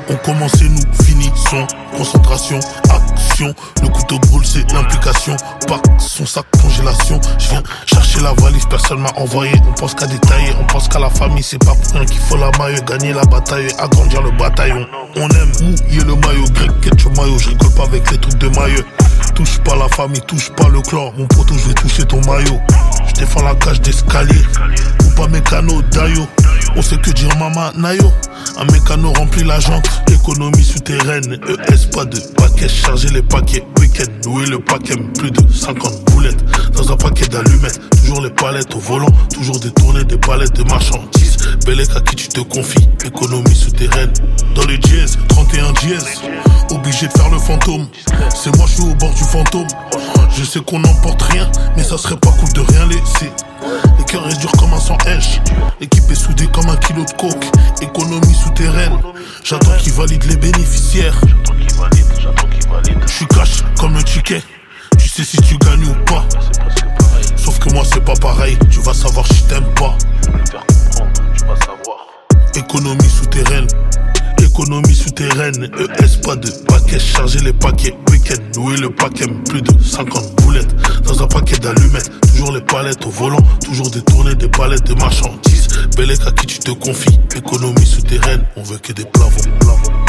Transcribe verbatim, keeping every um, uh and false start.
On commence et nous finissons. Concentration, action. Le couteau brûle, c'est l'implication. Pack son sac, congélation. Je viens chercher la valise, personne m'a envoyé. On pense qu'à détailler, on pense qu'à la famille. C'est pas pour rien qu'il faut la maille. Gagner la bataille et agrandir le bataillon. On aime mouiller le maillot. Grec, ketchup, maillot. Je rigole pas avec les trucs de maillot. Touche pas la famille, touche pas le clan. Mon poteau, je vais toucher ton maillot. Je défends la cage d'escalier. Ou pas mécano, dayo. On sait que dire maman, nayo. Un mécano remplit la jante. Économie souterraine, E S, pas de paquet. Charger les paquets, week-end, louer le paquet. Plus de cinquante boulettes dans un paquet d'allumettes. Toujours les palettes au volant, toujours détourner des palettes de marchandises. Bellec à qui tu te confies, économie souterraine. Dans les dièses, trente et un dièses. Obligé de faire le fantôme. C'est moi, je suis au bord du fantôme. Je sais qu'on n'emporte rien, mais ça serait pas cool de rien laisser. Les cœurs restent durs comme un sang H. L'équipe est soudée comme un kilo de coke. Économie souterraine. J'attends qu'ils valident les bénéficiaires. Je suis cash comme le ticket. Tu sais si tu gagnes ou pas. Sauf que moi c'est pas pareil. Tu vas savoir si t'aimes pas. Économie souterraine. Économie souterraine, E S, pas de paquet. Charger les paquets, week-end, louer le paquet. Plus de cinquante boulettes dans un paquet d'allumettes. Toujours les palettes au volant, toujours détourner des palettes de marchandises. Bellec à qui tu te confies, économie souterraine. On veut que des plavons, plavons.